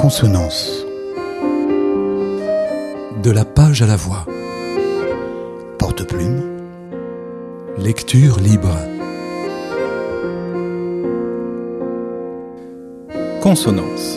Consonance. De la page à la voix. Porte-plume. Lecture libre. Consonance.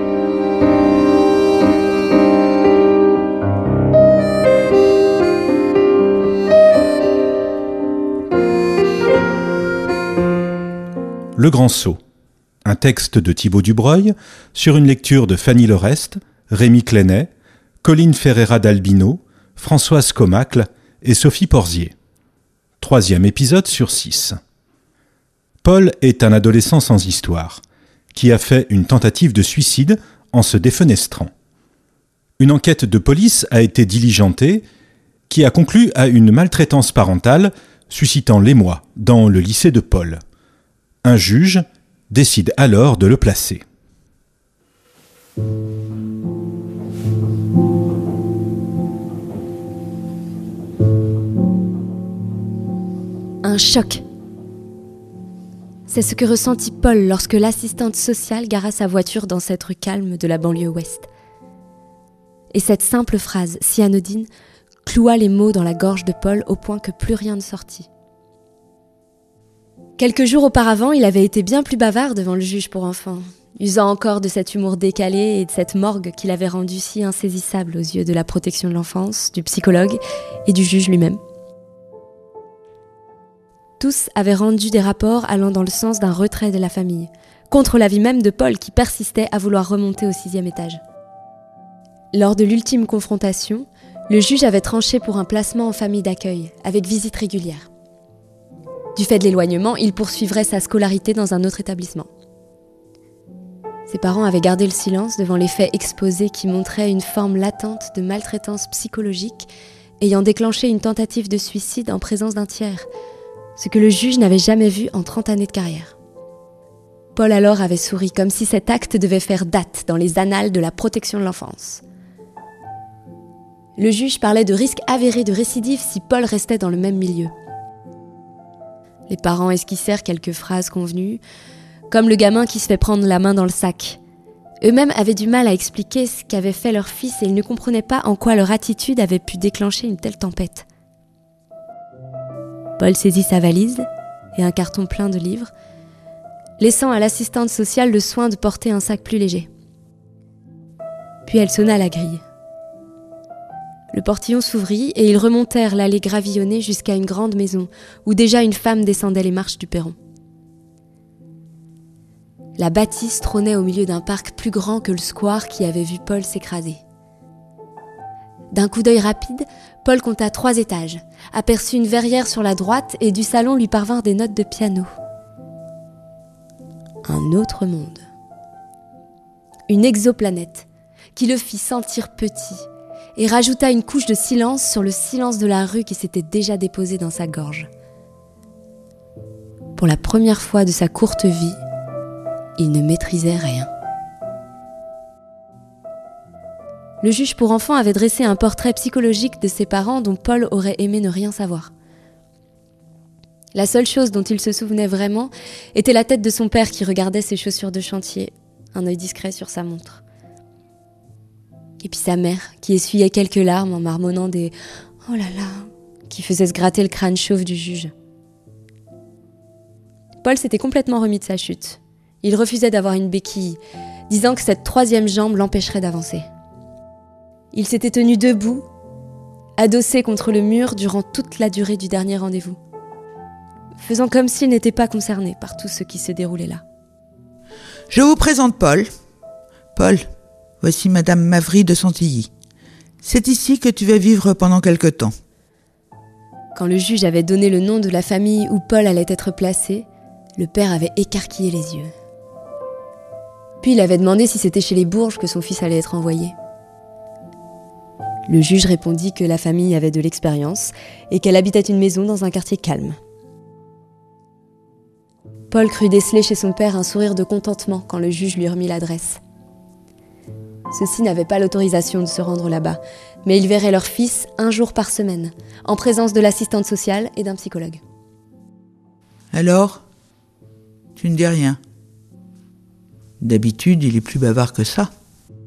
Le Grand Saut. Un texte de Thibaut Dubreuil sur une lecture de Fanny Lorest, Rémi Clenay, Colline Ferreira d'Albino, Françoise Comacle et Sophie Porzier. 3e épisode sur 6. Paul est un adolescent sans histoire, qui a fait une tentative de suicide en se défenestrant. Une enquête de police a été diligentée, qui a conclu à une maltraitance parentale suscitant l'émoi dans le lycée de Paul. Un juge décide alors de le placer. Un choc. C'est ce que ressentit Paul lorsque l'assistante sociale gara sa voiture dans cette rue calme de la banlieue ouest. Et cette simple phrase, si anodine, cloua les mots dans la gorge de Paul au point que plus rien ne sortit. Quelques jours auparavant, il avait été bien plus bavard devant le juge pour enfants, usant encore de cet humour décalé et de cette morgue qui l'avait rendu si insaisissable aux yeux de la protection de l'enfance, du psychologue et du juge lui-même. Tous avaient rendu des rapports allant dans le sens d'un retrait de la famille, contre l'avis même de Paul qui persistait à vouloir remonter au 6e étage. Lors de l'ultime confrontation, le juge avait tranché pour un placement en famille d'accueil, avec visite régulière. Du fait de l'éloignement, il poursuivrait sa scolarité dans un autre établissement. Ses parents avaient gardé le silence devant les faits exposés qui montraient une forme latente de maltraitance psychologique ayant déclenché une tentative de suicide en présence d'un tiers, ce que le juge n'avait jamais vu en 30 années de carrière. Paul alors avait souri comme si cet acte devait faire date dans les annales de la protection de l'enfance. Le juge parlait de risque avéré de récidive si Paul restait dans le même milieu. Les parents esquissèrent quelques phrases convenues, comme le gamin qui se fait prendre la main dans le sac. Eux-mêmes avaient du mal à expliquer ce qu'avait fait leur fils et ils ne comprenaient pas en quoi leur attitude avait pu déclencher une telle tempête. Paul saisit sa valise et un carton plein de livres, laissant à l'assistante sociale le soin de porter un sac plus léger. Puis elle sonna à la grille. Le portillon s'ouvrit et ils remontèrent l'allée gravillonnée jusqu'à une grande maison où déjà une femme descendait les marches du perron. La bâtisse trônait au milieu d'un parc plus grand que le square qui avait vu Paul s'écraser. D'un coup d'œil rapide, Paul compta 3 étages, aperçut une verrière sur la droite et du salon lui parvinrent des notes de piano. Un autre monde. Une exoplanète qui le fit sentir petit et rajouta une couche de silence sur le silence de la rue qui s'était déjà déposé dans sa gorge. Pour la première fois de sa courte vie, il ne maîtrisait rien. Le juge pour enfants avait dressé un portrait psychologique de ses parents dont Paul aurait aimé ne rien savoir. La seule chose dont il se souvenait vraiment était la tête de son père qui regardait ses chaussures de chantier, un œil discret sur sa montre. Et puis sa mère, qui essuyait quelques larmes en marmonnant des « Oh là là !» qui faisaient se gratter le crâne chauve du juge. Paul s'était complètement remis de sa chute. Il refusait d'avoir une béquille, disant que cette 3e jambe l'empêcherait d'avancer. Il s'était tenu debout, adossé contre le mur durant toute la durée du dernier rendez-vous, faisant comme s'il n'était pas concerné par tout ce qui se déroulait là. Je vous présente Paul. Paul, voici Madame Mavry de Santilly. C'est ici que tu vas vivre pendant quelque temps. Quand le juge avait donné le nom de la famille où Paul allait être placé, le père avait écarquillé les yeux. Puis il avait demandé si c'était chez les Bourges que son fils allait être envoyé. Le juge répondit que la famille avait de l'expérience et qu'elle habitait une maison dans un quartier calme. Paul crut déceler chez son père un sourire de contentement quand le juge lui remit l'adresse. Ceux-ci n'avaient pas l'autorisation de se rendre là-bas, mais ils verraient leur fils 1 jour par semaine, en présence de l'assistante sociale et d'un psychologue. Alors, tu ne dis rien. D'habitude, il est plus bavard que ça.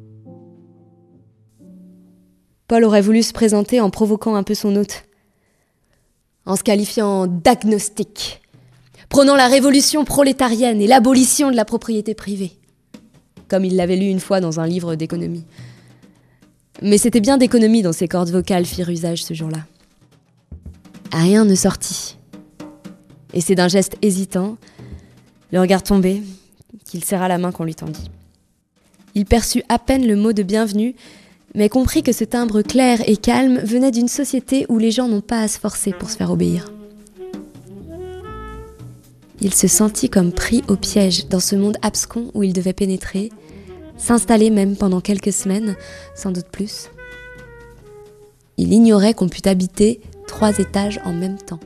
Paul aurait voulu se présenter en provoquant un peu son hôte, en se qualifiant d'agnostique, prônant la révolution prolétarienne et l'abolition de la propriété privée, comme il l'avait lu une fois dans un livre d'économie. Mais c'était bien d'économie dont ses cordes vocales firent usage ce jour-là. Rien ne sortit. Et c'est d'un geste hésitant, le regard tombé, qu'il serra la main qu'on lui tendit. Il perçut à peine le mot de bienvenue, mais comprit que ce timbre clair et calme venait d'une société où les gens n'ont pas à se forcer pour se faire obéir. Il se sentit comme pris au piège dans ce monde abscon où il devait pénétrer, s'installer même pendant quelques semaines, sans doute plus. Il ignorait qu'on pût habiter 3 étages en même temps.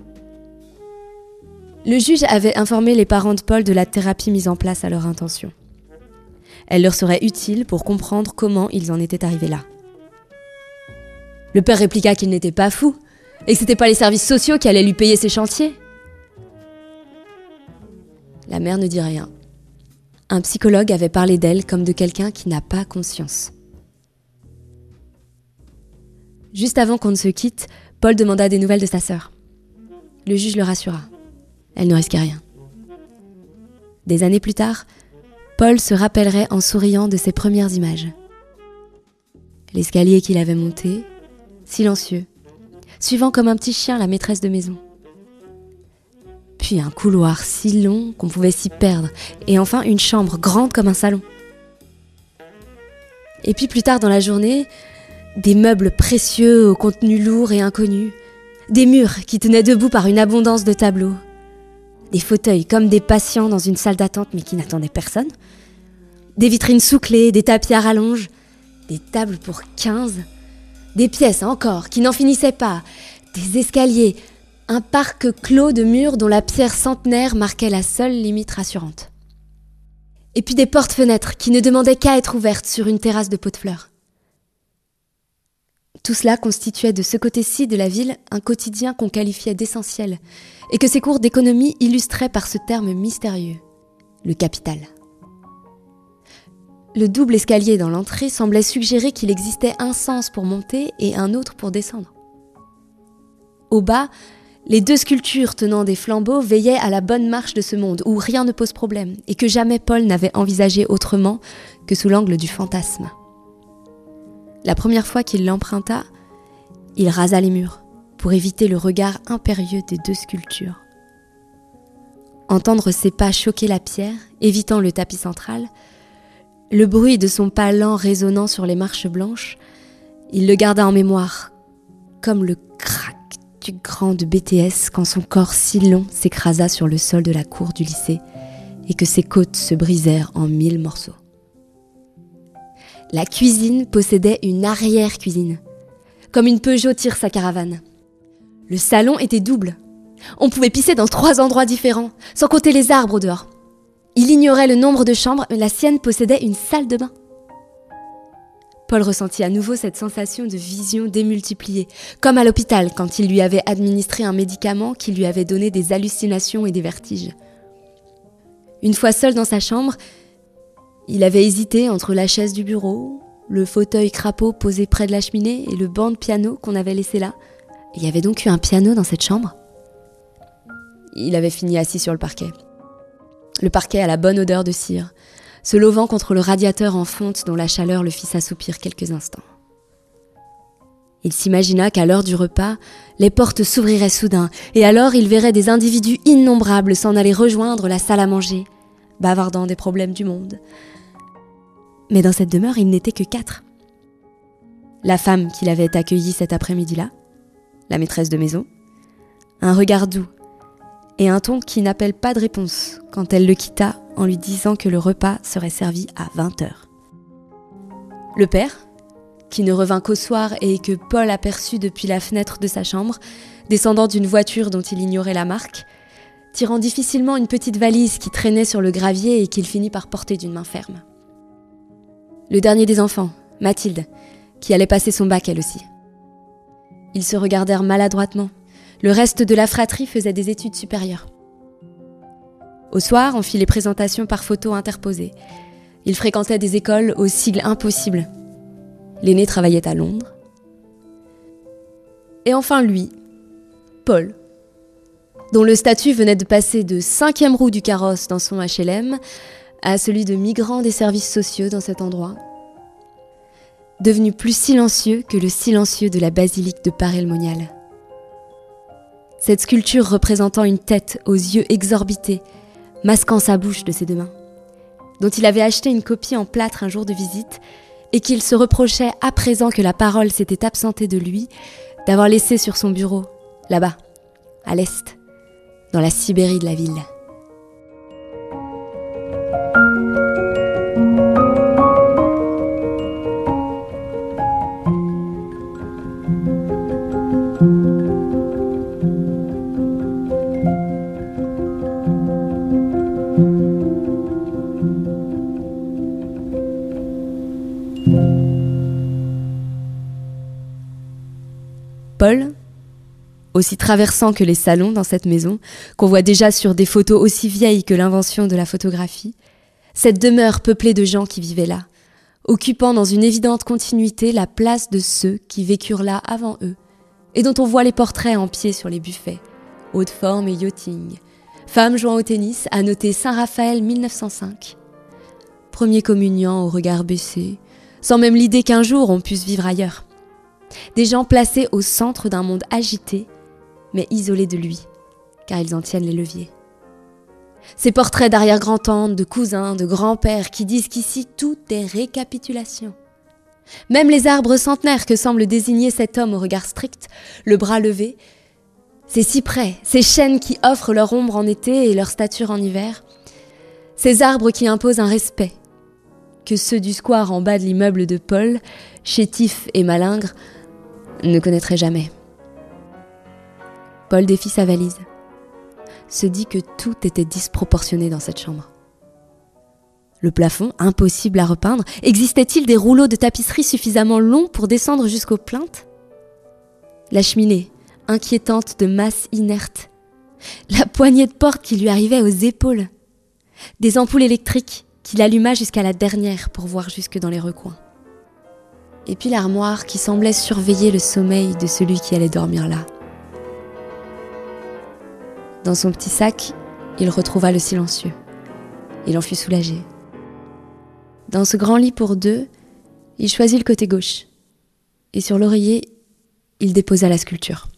Le juge avait informé les parents de Paul de la thérapie mise en place à leur intention. Elle leur serait utile pour comprendre comment ils en étaient arrivés là. Le père répliqua qu'il n'était pas fou et que c'était pas les services sociaux qui allaient lui payer ses chantiers. La mère ne dit rien. Un psychologue avait parlé d'elle comme de quelqu'un qui n'a pas conscience. Juste avant qu'on ne se quitte, Paul demanda des nouvelles de sa sœur. Le juge le rassura. Elle ne risquait rien. Des années plus tard, Paul se rappellerait en souriant de ses premières images. L'escalier qu'il avait monté, silencieux, suivant comme un petit chien la maîtresse de maison. Puis un couloir si long qu'on pouvait s'y perdre, et enfin une chambre grande comme un salon. Et puis plus tard dans la journée, des meubles précieux au contenu lourd et inconnu, des murs qui tenaient debout par une abondance de tableaux, des fauteuils comme des patients dans une salle d'attente mais qui n'attendaient personne, des vitrines sous-clés, des tapis à rallonge, des tables pour 15, des pièces encore qui n'en finissaient pas, des escaliers, un parc clos de murs dont la pierre centenaire marquait la seule limite rassurante. Et puis des portes-fenêtres qui ne demandaient qu'à être ouvertes sur une terrasse de pots de fleurs. Tout cela constituait de ce côté-ci de la ville un quotidien qu'on qualifiait d'essentiel et que ses cours d'économie illustraient par ce terme mystérieux, le capital. Le double escalier dans l'entrée semblait suggérer qu'il existait un sens pour monter et un autre pour descendre. Au bas, les 2 sculptures tenant des flambeaux veillaient à la bonne marche de ce monde où rien ne pose problème et que jamais Paul n'avait envisagé autrement que sous l'angle du fantasme. La première fois qu'il l'emprunta, il rasa les murs pour éviter le regard impérieux des 2 sculptures. Entendre ses pas choquer la pierre, évitant le tapis central, le bruit de son pas lent résonnant sur les marches blanches, il le garda en mémoire, comme le crac du grand de BTS quand son corps si long s'écrasa sur le sol de la cour du lycée et que ses côtes se brisèrent en 1000 morceaux. La cuisine possédait une arrière-cuisine, comme une Peugeot tire sa caravane. Le salon était double. On pouvait pisser dans 3 endroits différents, sans compter les arbres au dehors. Il ignorait le nombre de chambres, mais la sienne possédait une salle de bain. Paul ressentit à nouveau cette sensation de vision démultipliée, comme à l'hôpital quand il lui avait administré un médicament qui lui avait donné des hallucinations et des vertiges. Une fois seul dans sa chambre, il avait hésité entre la chaise du bureau, le fauteuil crapaud posé près de la cheminée et le banc de piano qu'on avait laissé là. Il y avait donc eu un piano dans cette chambre. Il avait fini assis sur le parquet. Le parquet à la bonne odeur de cire, se levant contre le radiateur en fonte dont la chaleur le fit s'assoupir quelques instants. Il s'imagina qu'à l'heure du repas, les portes s'ouvriraient soudain, et alors il verrait des individus innombrables s'en aller rejoindre la salle à manger, bavardant des problèmes du monde. Mais dans cette demeure, il n'était que 4. La femme qui l'avait accueilli cet après-midi-là, la maîtresse de maison, un regard doux, et un ton qui n'appelle pas de réponse quand elle le quitta en lui disant que le repas serait servi à 20h. Le père, qui ne revint qu'au soir et que Paul aperçut depuis la fenêtre de sa chambre, descendant d'une voiture dont il ignorait la marque, tirant difficilement une petite valise qui traînait sur le gravier et qu'il finit par porter d'une main ferme. Le dernier des enfants, Mathilde, qui allait passer son bac elle aussi. Ils se regardèrent maladroitement. Le reste de la fratrie faisait des études supérieures. Au soir, on fit les présentations par photos interposées. Ils fréquentaient des écoles aux sigles impossibles. L'aîné travaillait à Londres, Et enfin lui, Paul, dont le statut venait de passer de 5e roue du carrosse dans son HLM à celui de migrant des services sociaux dans cet endroit, devenu plus silencieux que le silencieux de la basilique de Paray-le-Monial. Cette sculpture représentant une tête aux yeux exorbités, masquant sa bouche de ses deux mains, dont il avait acheté une copie en plâtre un jour de visite et qu'il se reprochait à présent que la parole s'était absentée de lui, d'avoir laissé sur son bureau, là-bas, à l'est, dans la Sibérie de la ville. Paul, aussi traversant que les salons dans cette maison, qu'on voit déjà sur des photos aussi vieilles que l'invention de la photographie, cette demeure peuplée de gens qui vivaient là, occupant dans une évidente continuité la place de ceux qui vécurent là avant eux, et dont on voit les portraits en pied sur les buffets, haute forme et yachting, femmes jouant au tennis, à noter Saint-Raphaël 1905. Premier communiant au regard baissé, sans même l'idée qu'un jour on puisse vivre ailleurs. Des gens placés au centre d'un monde agité, mais isolés de lui, car ils en tiennent les leviers. Ces portraits d'arrière-grand-tantes, de cousins, de grands-pères qui disent qu'ici tout est récapitulation. Même les arbres centenaires que semble désigner cet homme au regard strict, le bras levé, ces cyprès, ces chênes qui offrent leur ombre en été et leur stature en hiver, ces arbres qui imposent un respect, que ceux du square en bas de l'immeuble de Paul, chétifs et malingres, ne connaîtraient jamais. Paul défie sa valise, se dit que tout était disproportionné dans cette chambre. Le plafond, impossible à repeindre, existait-il des rouleaux de tapisserie suffisamment longs pour descendre jusqu'aux plinthes ? La cheminée, inquiétante de masse inerte, la poignée de porte qui lui arrivait aux épaules, des ampoules électriques qu'il alluma jusqu'à la dernière pour voir jusque dans les recoins. Et puis l'armoire qui semblait surveiller le sommeil de celui qui allait dormir là. Dans son petit sac, il retrouva le silencieux. Il en fut soulagé. Dans ce grand lit pour deux, il choisit le côté gauche. Et sur l'oreiller, il déposa la sculpture.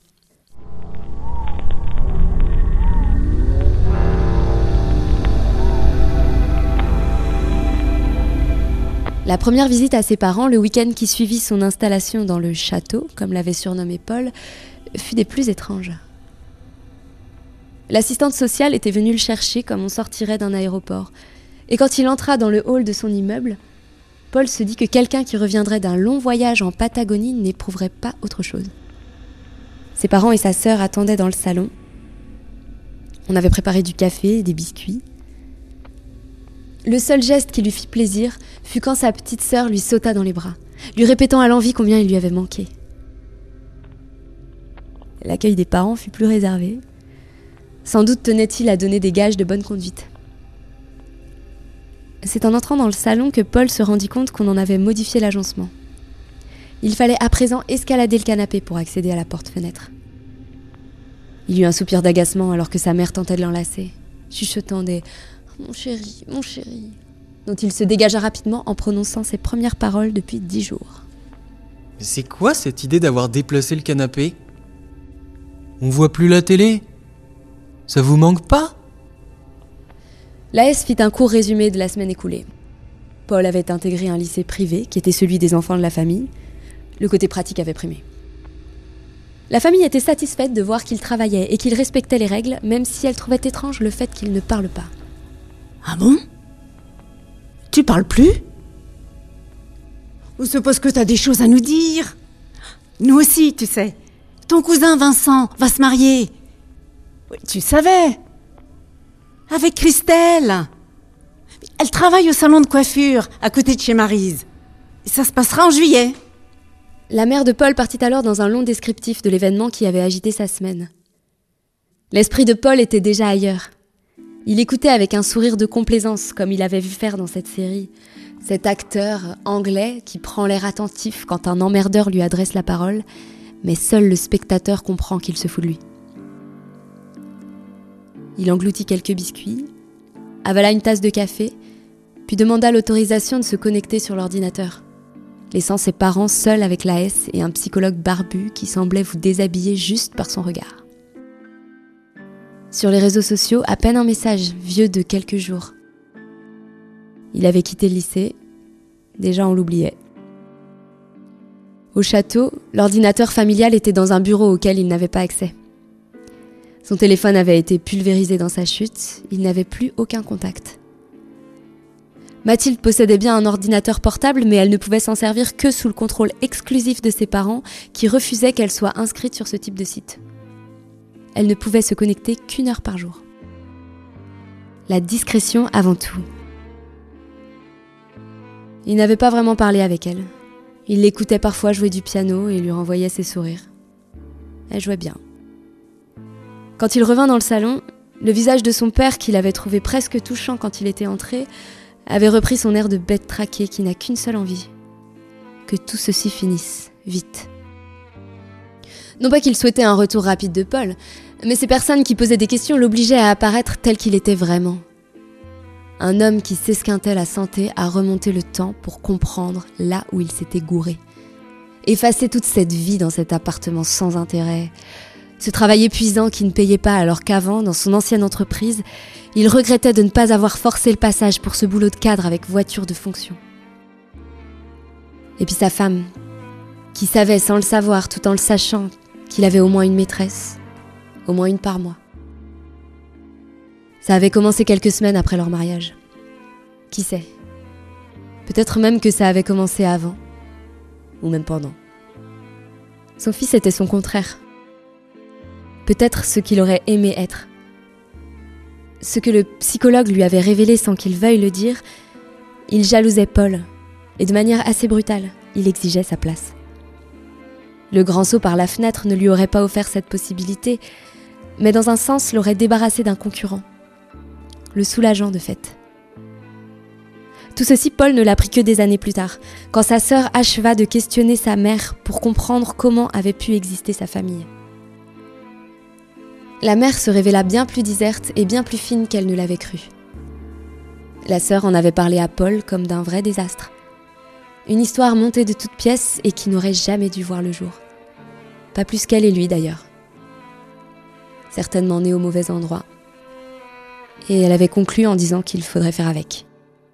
La première visite à ses parents, le week-end qui suivit son installation dans le château, comme l'avait surnommé Paul, fut des plus étranges. L'assistante sociale était venue le chercher comme on sortirait d'un aéroport. Et quand il entra dans le hall de son immeuble, Paul se dit que quelqu'un qui reviendrait d'un long voyage en Patagonie n'éprouverait pas autre chose. Ses parents et sa sœur attendaient dans le salon. On avait préparé du café et des biscuits. Le seul geste qui lui fit plaisir fut quand sa petite sœur lui sauta dans les bras, lui répétant à l'envi combien il lui avait manqué. L'accueil des parents fut plus réservé. Sans doute tenait-il à donner des gages de bonne conduite. C'est en entrant dans le salon que Paul se rendit compte qu'on en avait modifié l'agencement. Il fallait à présent escalader le canapé pour accéder à la porte-fenêtre. Il eut un soupir d'agacement alors que sa mère tentait de l'enlacer, chuchotant des « mon chéri, dont il se dégagea rapidement en prononçant ses premières paroles depuis 10 jours. Mais c'est quoi cette idée d'avoir déplacé le canapé ? On voit plus la télé ? Ça vous manque pas ? L'AS fit un court résumé de la semaine écoulée. Paul avait intégré un lycée privé, qui était celui des enfants de la famille. Le côté pratique avait primé. La famille était satisfaite de voir qu'il travaillait et qu'il respectait les règles, même si elle trouvait étrange le fait qu'il ne parle pas. Ah bon ? Tu parles plus ? On suppose que t'as des choses à nous dire. Nous aussi, tu sais. Ton cousin Vincent va se marier. Oui, tu savais. Avec Christelle. Elle travaille au salon de coiffure, à côté de chez Maryse. Ça se passera en juillet. La mère de Paul partit alors dans un long descriptif de l'événement qui avait agité sa semaine. L'esprit de Paul était déjà ailleurs. Il écoutait avec un sourire de complaisance, comme il avait vu faire dans cette série. Cet acteur anglais qui prend l'air attentif quand un emmerdeur lui adresse la parole, mais seul le spectateur comprend qu'il se fout de lui. Il engloutit quelques biscuits, avala une tasse de café, puis demanda l'autorisation de se connecter sur l'ordinateur, laissant ses parents seuls avec la S et un psychologue barbu qui semblait vous déshabiller juste par son regard. Sur les réseaux sociaux, à peine un message, vieux de quelques jours. Il avait quitté le lycée, déjà on l'oubliait. Au château, l'ordinateur familial était dans un bureau auquel il n'avait pas accès. Son téléphone avait été pulvérisé dans sa chute, il n'avait plus aucun contact. Mathilde possédait bien un ordinateur portable, mais elle ne pouvait s'en servir que sous le contrôle exclusif de ses parents, qui refusaient qu'elle soit inscrite sur ce type de site. Elle ne pouvait se connecter qu'1 heure par jour. La discrétion avant tout. Il n'avait pas vraiment parlé avec elle. Il l'écoutait parfois jouer du piano et lui renvoyait ses sourires. Elle jouait bien. Quand il revint dans le salon, le visage de son père, qu'il avait trouvé presque touchant quand il était entré, avait repris son air de bête traquée qui n'a qu'une seule envie. Que tout ceci finisse, vite. Non pas qu'il souhaitait un retour rapide de Paul, mais ces personnes qui posaient des questions l'obligeaient à apparaître tel qu'il était vraiment. Un homme qui s'esquintait la santé à remonter le temps pour comprendre là où il s'était gouré. Effacer toute cette vie dans cet appartement sans intérêt. Ce travail épuisant qui ne payait pas alors qu'avant, dans son ancienne entreprise, il regrettait de ne pas avoir forcé le passage pour ce boulot de cadre avec voiture de fonction. Et puis sa femme, qui savait sans le savoir tout en le sachant qu'il avait au moins une maîtresse, au moins une par mois. Ça avait commencé quelques semaines après leur mariage. Qui sait ? Peut-être même que ça avait commencé avant, ou même pendant. Son fils était son contraire. Peut-être ce qu'il aurait aimé être. Ce que le psychologue lui avait révélé sans qu'il veuille le dire, il jalousait Paul, et de manière assez brutale, il exigeait sa place. Le grand saut par la fenêtre ne lui aurait pas offert cette possibilité, mais dans un sens l'aurait débarrassé d'un concurrent. Le soulageant de fait. Tout ceci, Paul ne l'apprit que des années plus tard, quand sa sœur acheva de questionner sa mère pour comprendre comment avait pu exister sa famille. La mère se révéla bien plus déserte et bien plus fine qu'elle ne l'avait cru. La sœur en avait parlé à Paul comme d'un vrai désastre. Une histoire montée de toutes pièces et qui n'aurait jamais dû voir le jour. Pas plus qu'elle et lui d'ailleurs. Certainement née au mauvais endroit. Et elle avait conclu en disant qu'il faudrait faire avec.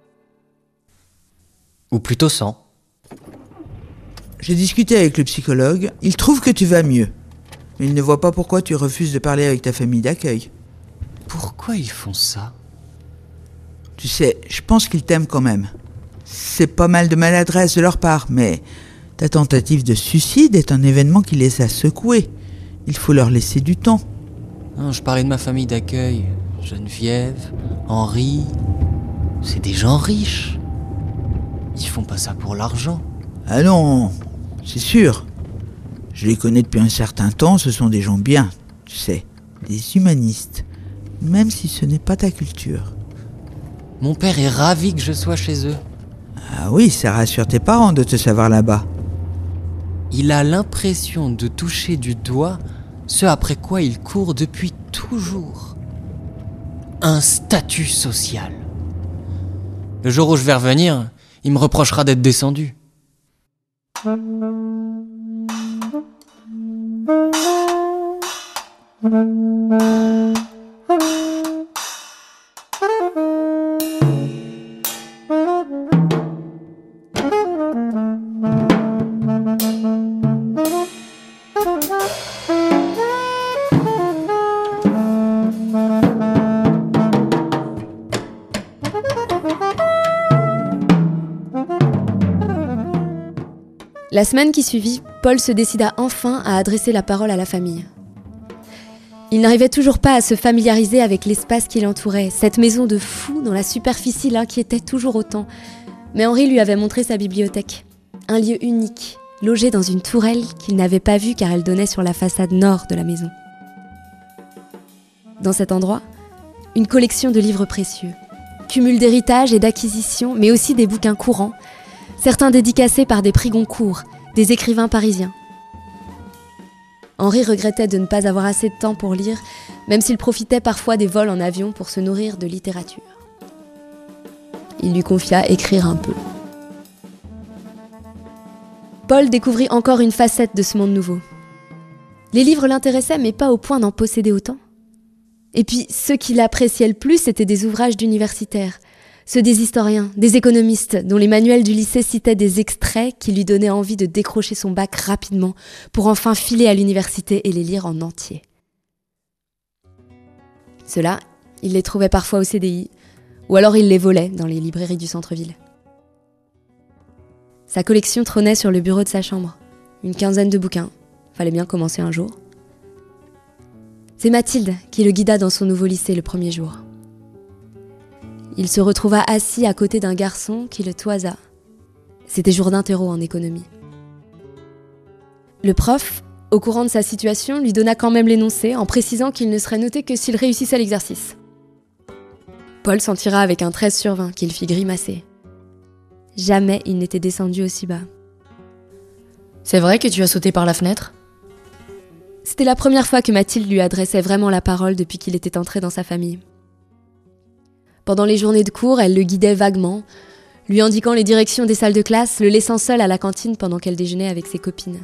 Ou plutôt sans. J'ai discuté avec le psychologue, il trouve que tu vas mieux. Mais il ne voit pas pourquoi tu refuses de parler avec ta famille d'accueil. Pourquoi ils font ça ? Tu sais, je pense qu'ils t'aiment quand même. C'est pas mal de maladresse de leur part, mais ta tentative de suicide est un événement qui les a secoués. Il faut leur laisser du temps. Non, je parlais de ma famille d'accueil. Geneviève, Henri, c'est des gens riches. Ils font pas ça pour l'argent. Ah non, c'est sûr. Je les connais depuis un certain temps, ce sont des gens bien, tu sais, des humanistes, même si ce n'est pas ta culture. Mon père est ravi que je sois chez eux. Ah oui, ça rassure tes parents de te savoir là-bas. Il a l'impression de toucher du doigt ce après quoi il court depuis toujours. Un statut social. Le jour où je vais revenir, il me reprochera d'être descendu. La semaine qui suivit, Paul se décida enfin à adresser la parole à la famille. Il n'arrivait toujours pas à se familiariser avec l'espace qui l'entourait, cette maison de fou dont la superficie l'inquiétait toujours autant. Mais Henri lui avait montré sa bibliothèque, un lieu unique, logé dans une tourelle qu'il n'avait pas vue car elle donnait sur la façade nord de la maison. Dans cet endroit, une collection de livres précieux, cumul d'héritage et d'acquisitions, mais aussi des bouquins courants, certains dédicacés par des prix Goncourt, des écrivains parisiens. Henri regrettait de ne pas avoir assez de temps pour lire, même s'il profitait parfois des vols en avion pour se nourrir de littérature. Il lui confia écrire un peu. Paul découvrit encore une facette de ce monde nouveau. Les livres l'intéressaient, mais pas au point d'en posséder autant. Et puis, ceux qui l'appréciaient le plus étaient des ouvrages d'universitaires, ceux des historiens, des économistes, dont les manuels du lycée citaient des extraits qui lui donnaient envie de décrocher son bac rapidement pour enfin filer à l'université et les lire en entier. Ceux-là, il les trouvait parfois au CDI, ou alors il les volait dans les librairies du centre-ville. Sa collection trônait sur le bureau de sa chambre. Une quinzaine de bouquins. Fallait bien commencer un jour. C'est Mathilde qui le guida dans son nouveau lycée le premier jour. Il se retrouva assis à côté d'un garçon qui le toisa. C'était Jourdain Thérault en économie. Le prof, au courant de sa situation, lui donna quand même l'énoncé en précisant qu'il ne serait noté que s'il réussissait l'exercice. Paul s'en tira avec un 13 sur 20 qu'il fit grimacer. Jamais il n'était descendu aussi bas. « C'est vrai que tu as sauté par la fenêtre ?» C'était la première fois que Mathilde lui adressait vraiment la parole depuis qu'il était entré dans sa famille. Pendant les journées de cours, elle le guidait vaguement, lui indiquant les directions des salles de classe, le laissant seul à la cantine pendant qu'elle déjeunait avec ses copines.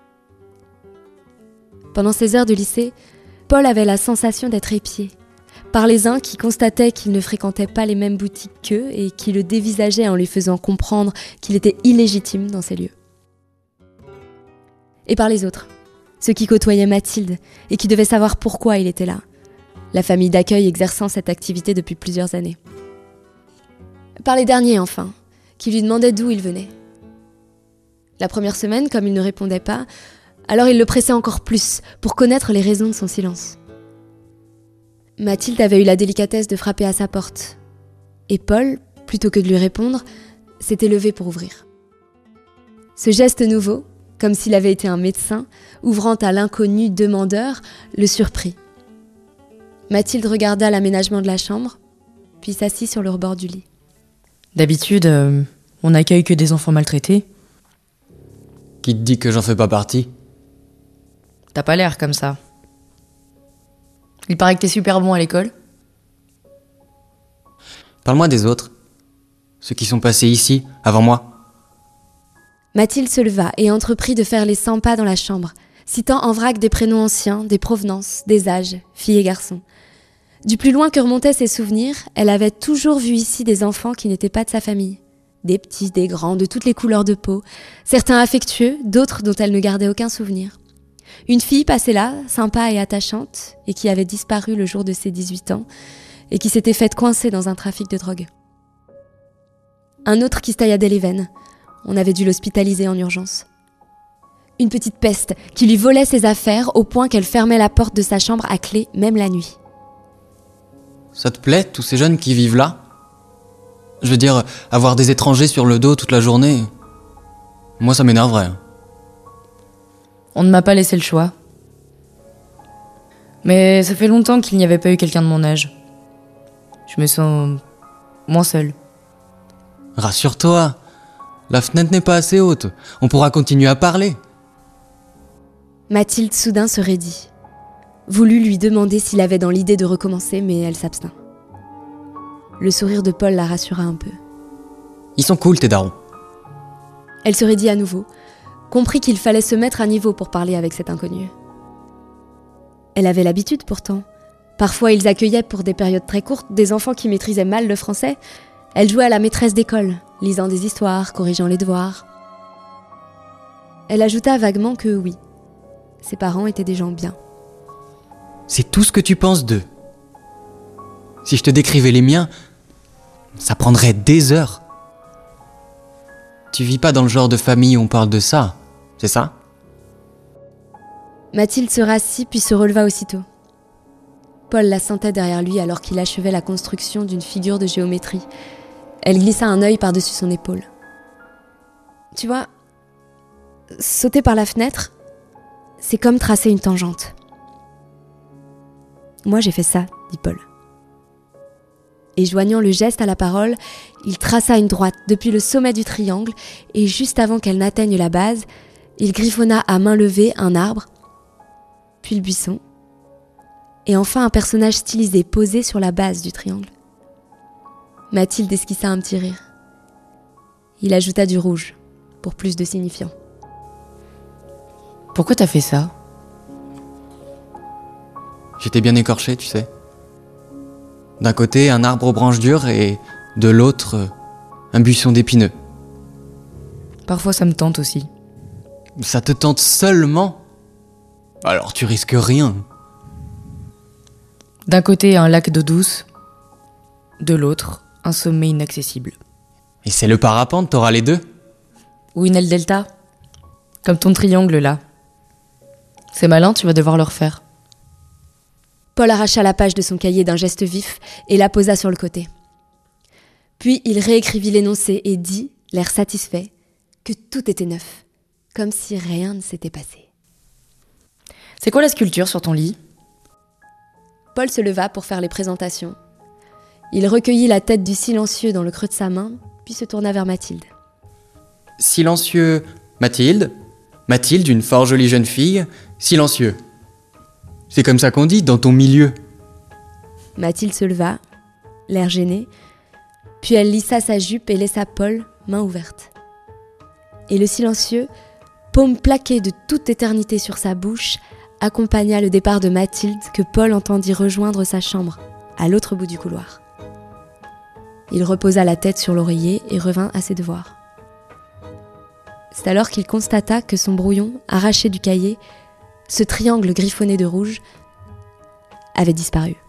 Pendant ces heures de lycée, Paul avait la sensation d'être épié par les uns qui constataient qu'il ne fréquentait pas les mêmes boutiques qu'eux et qui le dévisageaient en lui faisant comprendre qu'il était illégitime dans ces lieux. Et par les autres, ceux qui côtoyaient Mathilde et qui devaient savoir pourquoi il était là, la famille d'accueil exerçant cette activité depuis plusieurs années. Par les derniers enfin, qui lui demandaient d'où il venait. La première semaine, comme il ne répondait pas, alors il le pressait encore plus pour connaître les raisons de son silence. Mathilde avait eu la délicatesse de frapper à sa porte. Et Paul, plutôt que de lui répondre, s'était levé pour ouvrir. Ce geste nouveau, comme s'il avait été un médecin, ouvrant à l'inconnu demandeur, le surprit. Mathilde regarda l'aménagement de la chambre, puis s'assit sur le rebord du lit. D'habitude, on n'accueille que des enfants maltraités. Qui te dit que j'en fais pas partie? T'as pas l'air comme ça. Il paraît que t'es super bon à l'école. Parle-moi des autres. Ceux qui sont passés ici, avant moi. Mathilde se leva et entreprit de faire les 100 pas dans la chambre, citant en vrac des prénoms anciens, des provenances, des âges, filles et garçons. Du plus loin que remontaient ses souvenirs, elle avait toujours vu ici des enfants qui n'étaient pas de sa famille. Des petits, des grands, de toutes les couleurs de peau, certains affectueux, d'autres dont elle ne gardait aucun souvenir. Une fille passée là, sympa et attachante, et qui avait disparu le jour de ses 18 ans, et qui s'était faite coincer dans un trafic de drogue. Un autre qui se tailladait les veines. On avait dû l'hospitaliser en urgence. Une petite peste qui lui volait ses affaires au point qu'elle fermait la porte de sa chambre à clé, même la nuit. Ça te plaît, tous ces jeunes qui vivent là? Je veux dire, avoir des étrangers sur le dos toute la journée, moi ça m'énerverait. On ne m'a pas laissé le choix. Mais ça fait longtemps qu'il n'y avait pas eu quelqu'un de mon âge. Je me sens moins seule. Rassure-toi, la fenêtre n'est pas assez haute, on pourra continuer à parler. Mathilde soudain se raidit. Voulut lui demander s'il avait dans l'idée de recommencer, mais elle s'abstint. Le sourire de Paul la rassura un peu. Ils sont cool tes darons. Elle se raidit à nouveau, comprit qu'il fallait se mettre à niveau pour parler avec cet inconnu. Elle avait l'habitude pourtant. Parfois ils accueillaient pour des périodes très courtes des enfants qui maîtrisaient mal le français. Elle jouait à la maîtresse d'école, lisant des histoires, corrigeant les devoirs. Elle ajouta vaguement que oui, ses parents étaient des gens bien. C'est tout ce que tu penses d'eux. Si je te décrivais les miens, ça prendrait des heures. Tu vis pas dans le genre de famille où on parle de ça, c'est ça? Mathilde se rassit puis se releva aussitôt. Paul la sentait derrière lui alors qu'il achevait la construction d'une figure de géométrie. Elle glissa un œil par-dessus son épaule. Tu vois, sauter par la fenêtre, c'est comme tracer une tangente. Moi j'ai fait ça, dit Paul. Et joignant le geste à la parole, il traça une droite depuis le sommet du triangle et juste avant qu'elle n'atteigne la base, il griffonna à main levée un arbre puis le buisson, et enfin un personnage stylisé posé sur la base du triangle. Mathilde esquissa un petit rire. Il ajouta du rouge, pour plus de signifiant. Pourquoi t'as fait ça? J'étais bien écorché, tu sais. D'un côté, un arbre aux branches dures et de l'autre, un buisson d'épineux. Parfois ça me tente aussi. Ça te tente seulement? Alors tu risques rien. D'un côté, un lac d'eau douce. De l'autre, un sommet inaccessible. Et c'est le parapente, t'auras les deux. Ou une aile delta. Comme ton triangle là. C'est malin, tu vas devoir le refaire. Paul arracha la page de son cahier d'un geste vif et la posa sur le côté. Puis il réécrivit l'énoncé et dit, l'air satisfait, que tout était neuf, comme si rien ne s'était passé. C'est quoi la sculpture sur ton lit? Paul se leva pour faire les présentations. Il recueillit la tête du silencieux dans le creux de sa main, puis se tourna vers Mathilde. Silencieux, Mathilde. Mathilde, une fort jolie jeune fille. Silencieux. C'est comme ça qu'on dit dans ton milieu. Mathilde se leva, l'air gêné, puis elle lissa sa jupe et laissa Paul, main ouverte. Et le silencieux, paume plaquée de toute éternité sur sa bouche, accompagna le départ de Mathilde que Paul entendit rejoindre sa chambre, à l'autre bout du couloir. Il reposa la tête sur l'oreiller et revint à ses devoirs. C'est alors qu'il constata que son brouillon, arraché du cahier, ce triangle griffonné de rouge, avait disparu.